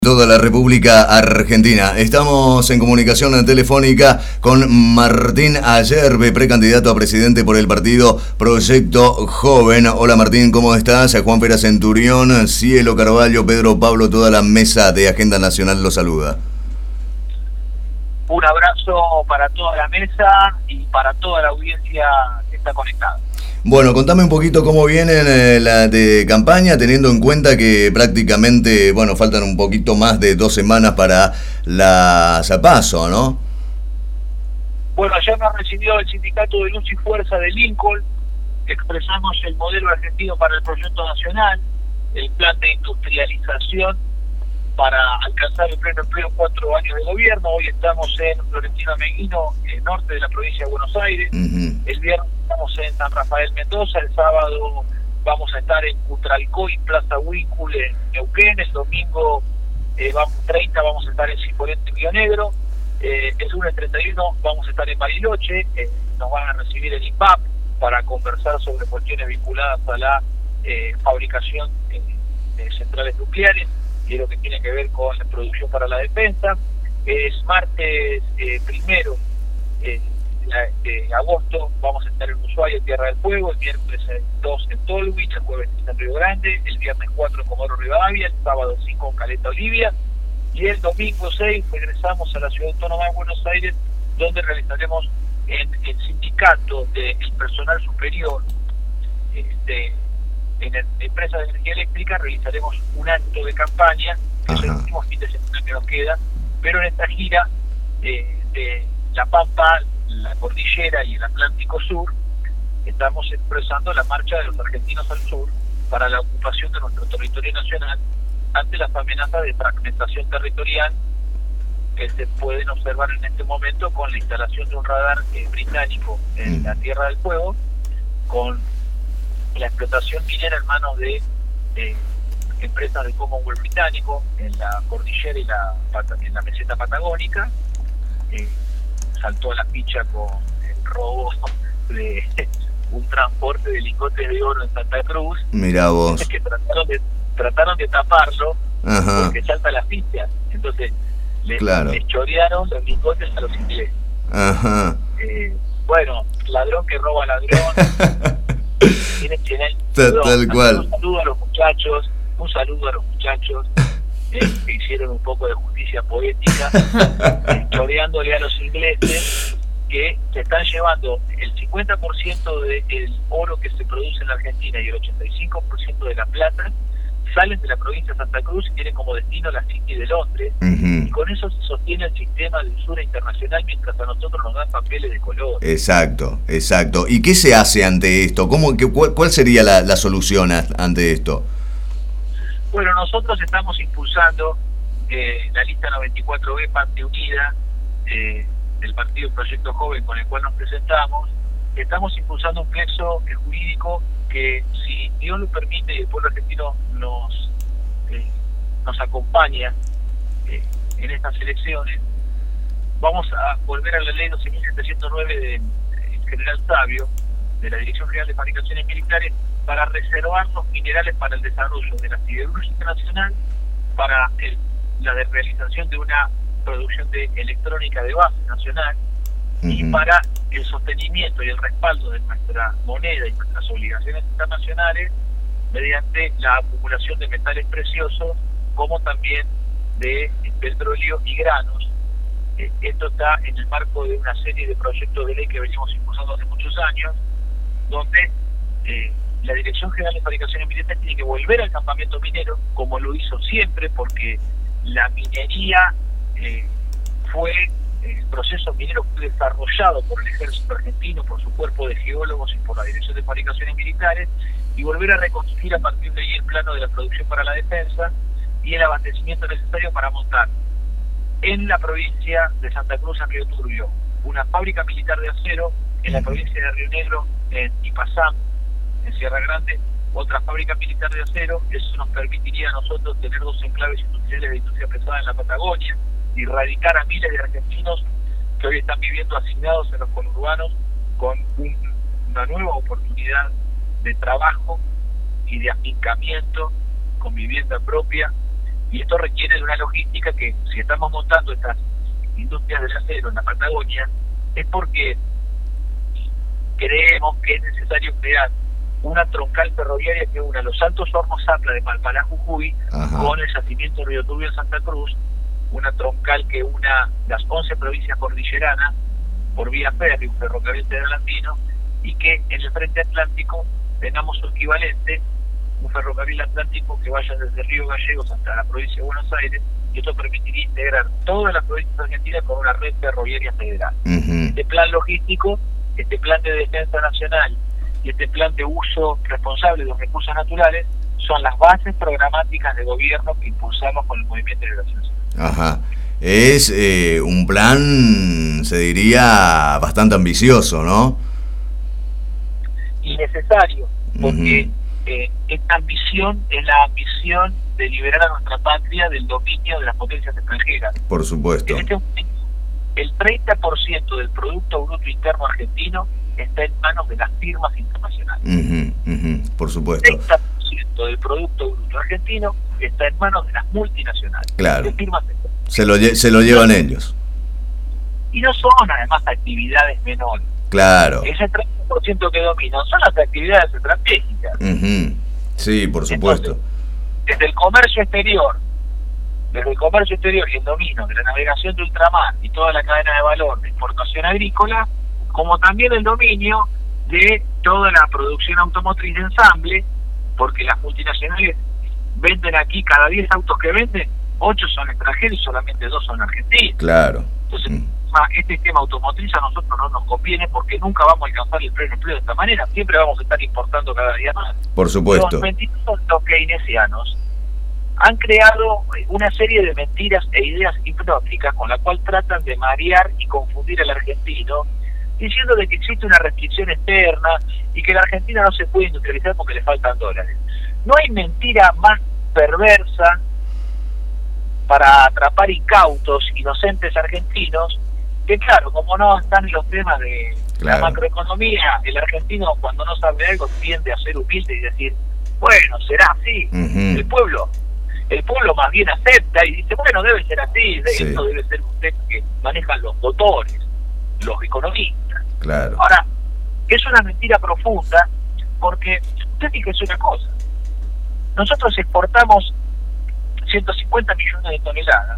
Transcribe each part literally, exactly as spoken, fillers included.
Toda la República Argentina. Estamos en comunicación telefónica con Martín Ayerbe, precandidato a presidente por el partido Proyecto Joven. Hola Martín, ¿cómo estás? Juan Pera Centurión, Cielo Carvalho, Pedro Pablo, toda la mesa de Agenda Nacional lo saluda. Un abrazo para toda la mesa y para toda la audiencia que está conectada. Bueno, contame un poquito cómo viene eh, la de campaña, teniendo en cuenta que prácticamente, bueno, faltan un poquito más de dos semanas para la PASO, ¿no? Bueno, ayer nos recibió el Sindicato de Luz y Fuerza de Lincoln, expresamos el modelo argentino para el proyecto nacional, el plan de industrialización para alcanzar el pleno empleo en cuatro años de gobierno. Hoy estamos en Florentino Ameguino, el norte de la provincia de Buenos Aires. Uh-huh. El viernes estamos en San Rafael Mendoza, el sábado vamos a estar en Cutralcó y Plaza Huíncul en Neuquén, el domingo eh, vamos, treinta vamos a estar en Cipolletti y Río Negro, eh, el lunes treinta y uno vamos a estar en Bariloche, eh, nos van a recibir el I N P A P para conversar sobre cuestiones vinculadas a la eh, fabricación eh, de centrales nucleares y lo que tiene que ver con la producción para la defensa. Es martes eh, primero eh, de agosto vamos a estar en Ushuaia, Tierra del Fuego, el miércoles dos en Tolwich, el jueves en Río Grande, el viernes cuatro en Comodoro Rivadavia, el sábado cinco en Caleta Olivia y el domingo seis regresamos a la Ciudad Autónoma de Buenos Aires, donde realizaremos en el sindicato del personal superior este, en la empresa de energía eléctrica, realizaremos un acto de campaña, que es el último fin de semana que nos queda, pero en esta gira eh, de La Pampa, la Cordillera y el Atlántico Sur, estamos expresando la marcha de los argentinos al sur para la ocupación de nuestro territorio nacional ante las amenazas de fragmentación territorial que se pueden observar en este momento con la instalación de un radar eh, británico en la Tierra del Fuego, con la explotación minera en manos de eh, empresas del Commonwealth británico en la cordillera y la, en la meseta patagónica. Eh, saltó a la ficha con el robo de un transporte de lingotes de oro en Santa Cruz. Mirá vos. Que trataron de, trataron de taparlo. Ajá. Porque salta a la ficha. Entonces les, claro. les chorearon los lingotes a los ingleses. Ajá. Eh, bueno, ladrón que roba ladrón. Tiene, tiene, tal, tal cual. Un saludo a los muchachos, un saludo a los muchachos eh, que hicieron un poco de justicia poética, eh, choreándole a los ingleses que se están llevando el cincuenta por ciento del oro que se produce en la Argentina y el ochenta y cinco por ciento de la plata salen de la provincia de Santa Cruz y tienen como destino la City de Londres. Uh-huh. Y con eso se sostiene el sistema de usura internacional mientras a nosotros nos dan papeles de color. Exacto, exacto. ¿Y qué se hace ante esto? ¿Cómo, qué, cuál, ¿Cuál sería la, la solución a, ante esto? Bueno, nosotros estamos impulsando eh, la lista noventa y cuatro B, Parte Unida, eh, del Partido Proyecto Joven con el cual nos presentamos. Estamos impulsando un plexo eh, jurídico que, si Dios lo permite y el pueblo argentino nos eh, nos acompaña eh, en estas elecciones, vamos a volver a la ley doce mil setecientos nueve del general Sabio, de la Dirección General de Fabricaciones Militares, para reservar los minerales para el desarrollo de la siderúrgica nacional, para el, la de realización de una producción de electrónica de base nacional, uh-huh. y para el sostenimiento y el respaldo de nuestra moneda y nuestras obligaciones internacionales mediante la acumulación de metales preciosos, como también de petróleo y granos. Eh, esto está en el marco de una serie de proyectos de ley que venimos impulsando hace muchos años, donde eh, la Dirección General de Fabricaciones Militares tiene que volver al campamento minero, como lo hizo siempre, porque la minería eh, fue, el proceso minero fue desarrollado por el ejército argentino, por su cuerpo de geólogos y por la Dirección de Fabricaciones Militares, y volver a reconstruir a partir de ahí el plano de la producción para la defensa y el abastecimiento necesario para montar en la provincia de Santa Cruz, en Río Turbio, una fábrica militar de acero, en la provincia de Río Negro, en Ipazam, en Sierra Grande, otra fábrica militar de acero. Eso nos permitiría a nosotros tener dos enclaves industriales de industria pesada en la Patagonia y radicar a miles de argentinos que hoy están viviendo asignados en los conurbanos con un, una nueva oportunidad de trabajo y de afincamiento con vivienda propia Y esto requiere de una logística que, si estamos montando estas industrias del acero en la Patagonia, es porque creemos que es necesario crear una troncal ferroviaria que una los Altos Hornos Zapla de Palpalá, Jujuy, Ajá. con el yacimiento Río Turbio en Santa Cruz, una troncal que una las once provincias cordilleranas por vía férrea, un ferrocarril federal-andino, y que en el frente atlántico tengamos su equivalente, un ferrocarril atlántico que vaya desde Río Gallegos hasta la provincia de Buenos Aires, y esto permitiría integrar todas las provincias argentinas con una red ferroviaria federal. Uh-huh. Este plan logístico, este plan de defensa nacional y este plan de uso responsable de los recursos naturales son las bases programáticas de gobierno que impulsamos con el Movimiento de Liberación Nacional. Ajá. Es eh, un plan, se diría, bastante ambicioso, ¿no? Y necesario, porque uh-huh. eh, esta ambición es la ambición de liberar a nuestra patria del dominio de las potencias extranjeras. Por supuesto. En este momento, el treinta por ciento del Producto Bruto Interno argentino está en manos de las firmas internacionales. Uh-huh, uh-huh, por supuesto. treinta por ciento del Producto Bruto argentino está en manos de las multinacionales. Claro. De firmas se lo, se lo llevan no, ellos. Y no son además actividades menores. Claro. Ese treinta por ciento que dominan son las actividades estratégicas. Uh-huh. Sí, por supuesto. Entonces, desde el comercio exterior, desde el comercio exterior y el dominio de la navegación de ultramar y toda la cadena de valor de exportación agrícola, como también el dominio de toda la producción automotriz de ensamble, porque las multinacionales venden aquí, cada diez autos que venden, ocho son extranjeros y solamente dos son argentinos. Claro. Entonces, mm. este tema automotriz a nosotros no nos conviene porque nunca vamos a alcanzar el pleno empleo de esta manera, siempre vamos a estar importando cada día más. Por supuesto. Los mentirosos, los keynesianos, han creado una serie de mentiras e ideas hipnóticas con la cual tratan de marear y confundir al argentino, diciendo de que existe una restricción externa y que la Argentina no se puede industrializar porque le faltan dólares. No hay mentira más perversa para atrapar incautos, inocentes argentinos, que claro, como no están en los temas de claro. la macroeconomía, el argentino cuando no sabe algo tiende a ser humilde y decir, bueno, será así. Uh-huh. El pueblo el pueblo más bien acepta y dice, bueno, debe ser así, sí. esto debe ser un tema que manejan los doctores, los economistas. Claro. Ahora, es una mentira profunda, porque usted fíjese una cosa, nosotros exportamos ciento cincuenta millones de toneladas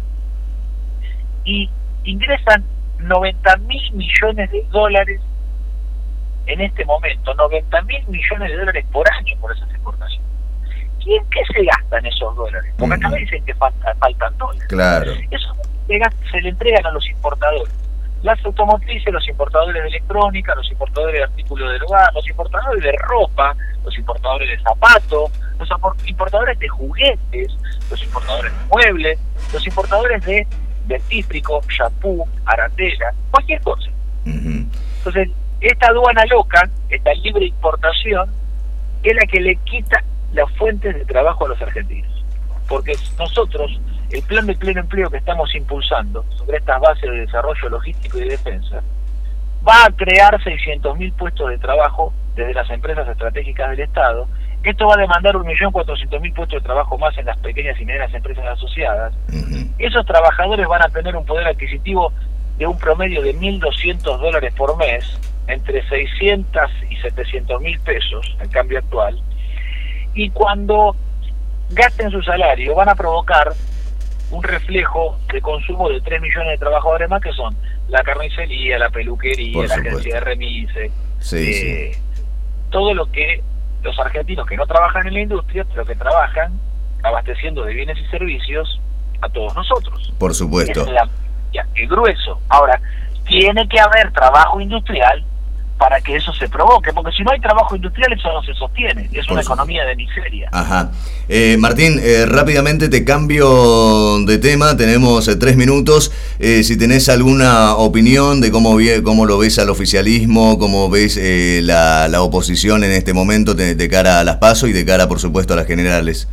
y ingresan noventa mil millones de dólares en este momento, noventa mil millones de dólares por año por esas exportaciones. ¿Quién qué se gastan esos dólares? Porque acá uh-huh. dicen que falta, faltan dólares. Claro. Eso se, se le entregan a los importadores. Las automotrices, los importadores de electrónica, los importadores de artículos del hogar, los importadores de ropa, los importadores de zapatos, los importadores de juguetes, los importadores de muebles, los importadores de dentífrico, shampoo, arandela, cualquier cosa. Uh-huh. Entonces, esta aduana loca, esta libre importación, es la que le quita las fuentes de trabajo a los argentinos. Porque nosotros, el plan de pleno empleo que estamos impulsando sobre estas bases de desarrollo logístico y de defensa, va a crear seiscientos mil puestos de trabajo desde las empresas estratégicas del Estado. Esto va a demandar un millón cuatrocientos mil puestos de trabajo más en las pequeñas y medianas empresas asociadas. Uh-huh. Esos trabajadores van a tener un poder adquisitivo de un promedio de mil doscientos dólares por mes, entre seiscientos y setecientos mil pesos, el cambio actual, y cuando gasten su salario van a provocar un reflejo de consumo de tres millones de trabajadores más, que son la carnicería, la peluquería, por la supuesto. Agencia de remise, sí, eh, sí. todo lo que los argentinos que no trabajan en la industria, pero que trabajan abasteciendo de bienes y servicios a todos nosotros. Por supuesto. Es la, ya, el grueso. Ahora, tiene que haber trabajo industrial para que eso se provoque, porque si no hay trabajo industrial eso no se sostiene, es una economía de miseria. Ajá. Eh, Martín, eh, rápidamente te cambio de tema, tenemos eh, tres minutos, eh, si tenés alguna opinión de cómo, cómo lo ves al oficialismo, cómo ves eh, la, la oposición en este momento de, de cara a las PASO y de cara, por supuesto, a las generales.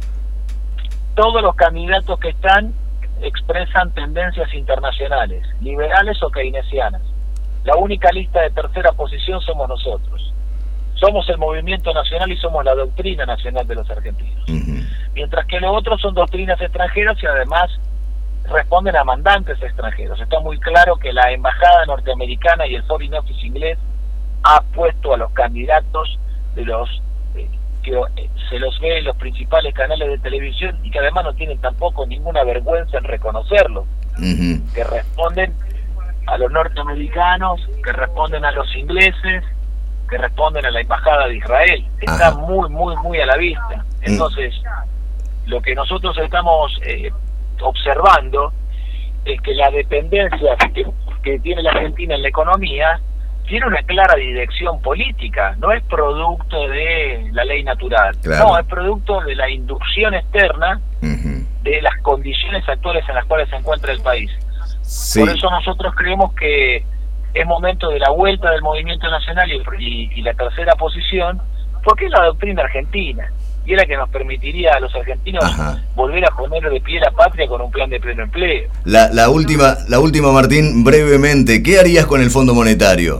Todos los candidatos que están expresan tendencias internacionales, liberales o keynesianas. La única lista de tercera posición somos nosotros. Somos el movimiento nacional y somos la doctrina nacional de los argentinos. Uh-huh. Mientras que los otros son doctrinas extranjeras y además responden a mandantes extranjeros. Está muy claro que la embajada norteamericana y el Foreign Office inglés ha puesto a los candidatos de los eh, que eh, se los ve en los principales canales de televisión y que además no tienen tampoco ninguna vergüenza en reconocerlo, uh-huh. que responden a los norteamericanos, que responden a los ingleses, que responden a la embajada de Israel. Está Ajá. muy, muy, muy a la vista. Entonces, mm. lo que nosotros estamos eh, observando es que la dependencia que, que tiene la Argentina en la economía tiene una clara dirección política, no es producto de la ley natural, claro. no, es producto de la inducción externa uh-huh. de las condiciones actuales en las cuales se encuentra el país. Sí. Por eso nosotros creemos que es momento de la vuelta del movimiento nacional y, y, y la tercera posición, porque es la doctrina argentina, y es la que nos permitiría a los argentinos Ajá. volver a poner de pie la patria con un plan de pleno empleo. La, la última, la última, Martín, brevemente, ¿qué harías con el Fondo Monetario?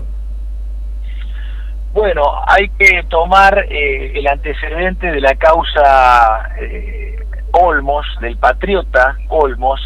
Bueno, hay que tomar eh, el antecedente de la causa eh, Olmos, del patriota Olmos,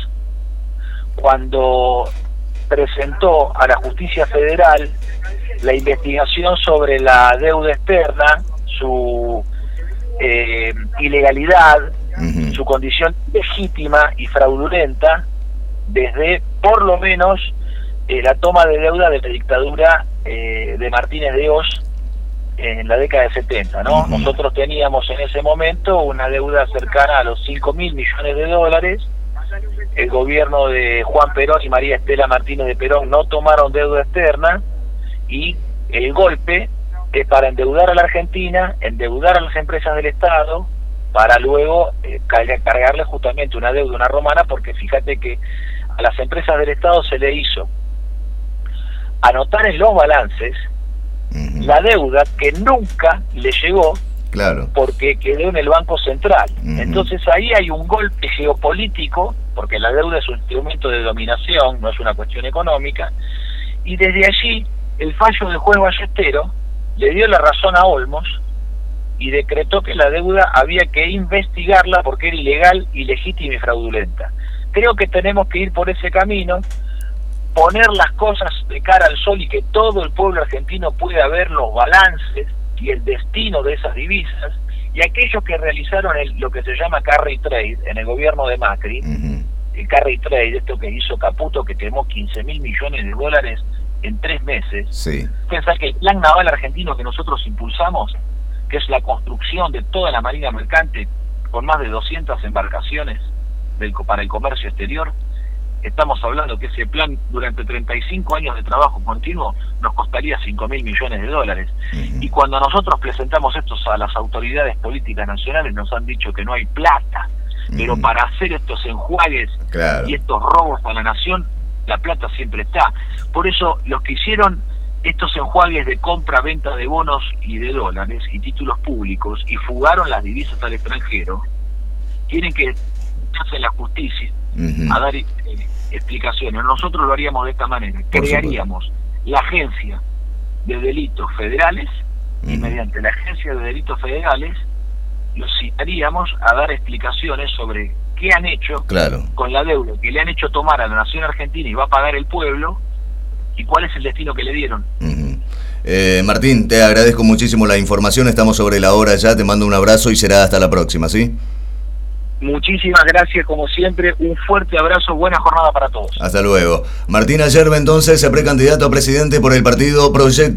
cuando presentó a la Justicia Federal la investigación sobre la deuda externa, su eh, ilegalidad, uh-huh. su condición legítima y fraudulenta, desde por lo menos eh, la toma de deuda de la dictadura eh, de Martínez de Oz en la década de setenta, ¿no? Uh-huh. Nosotros teníamos en ese momento una deuda cercana a los cinco mil millones de dólares. El gobierno de Juan Perón y María Estela Martínez de Perón no tomaron deuda externa, y el golpe es para endeudar a la Argentina, endeudar a las empresas del Estado, para luego eh, cargarle justamente una deuda, una romana, porque fíjate que a las empresas del Estado se le hizo anotar en los balances uh-huh. la deuda que nunca le llegó, claro, porque quedó en el Banco Central. Uh-huh. Entonces ahí hay un golpe geopolítico, porque la deuda es un instrumento de dominación, no es una cuestión económica, y desde allí el fallo del juez Ballestero le dio la razón a Olmos y decretó que la deuda había que investigarla porque era ilegal, ilegítima y fraudulenta. Creo que tenemos que ir por ese camino, poner las cosas de cara al sol y que todo el pueblo argentino pueda ver los balances y el destino de esas divisas, y aquellos que realizaron el, lo que se llama carry trade en el gobierno de Macri, uh-huh. el carry trade, esto que hizo Caputo, que quemó quince mil millones de dólares en tres meses. Sí. Pensar que el plan naval argentino que nosotros impulsamos, que es la construcción de toda la marina mercante con más de doscientas embarcaciones del, para el comercio exterior, estamos hablando que ese plan durante treinta y cinco años de trabajo continuo nos costaría cinco mil millones de dólares. Uh-huh. Y cuando nosotros presentamos estos a las autoridades políticas nacionales nos han dicho que no hay plata, uh-huh. pero para hacer estos enjuagues, claro, y estos robos a la nación, la plata siempre está. Por eso los que hicieron estos enjuagues de compra, venta de bonos y de dólares y títulos públicos y fugaron las divisas al extranjero, tienen que hacer la justicia uh-huh. a dar eh, explicaciones. Nosotros lo haríamos de esta manera: por crearíamos supuesto. la agencia de delitos federales uh-huh. y mediante la agencia de delitos federales los citaríamos a dar explicaciones sobre qué han hecho, claro, con la deuda que le han hecho tomar a la nación argentina y va a pagar el pueblo, y cuál es el destino que le dieron. Uh-huh. eh, Martín, te agradezco muchísimo la información, estamos sobre la hora ya, te mando un abrazo y será hasta la próxima, ¿sí? Muchísimas gracias, como siempre, un fuerte abrazo, buena jornada para todos. Hasta luego. Martín Ayerbe, entonces, precandidato a presidente por el partido Proyecto